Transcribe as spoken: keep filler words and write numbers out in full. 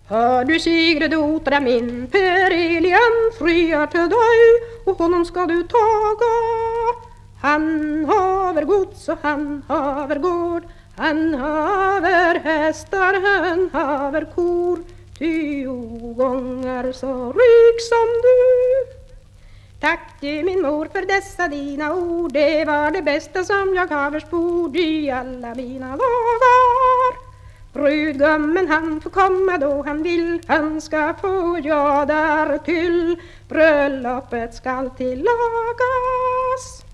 Hör du Sigrid dotra min, Per-Elian friar till dig, och honom ska du taga. Han haver gods och han haver gård, han haver hästar, han haver kor, tio gånger så rik som du. Tack du min mor för dessa dina ord, det var det bästa som jag haver spord i alla mina dagar. Brudgummen han får komma då han vill, han ska få ja därtill, bröllopet skall tillagas.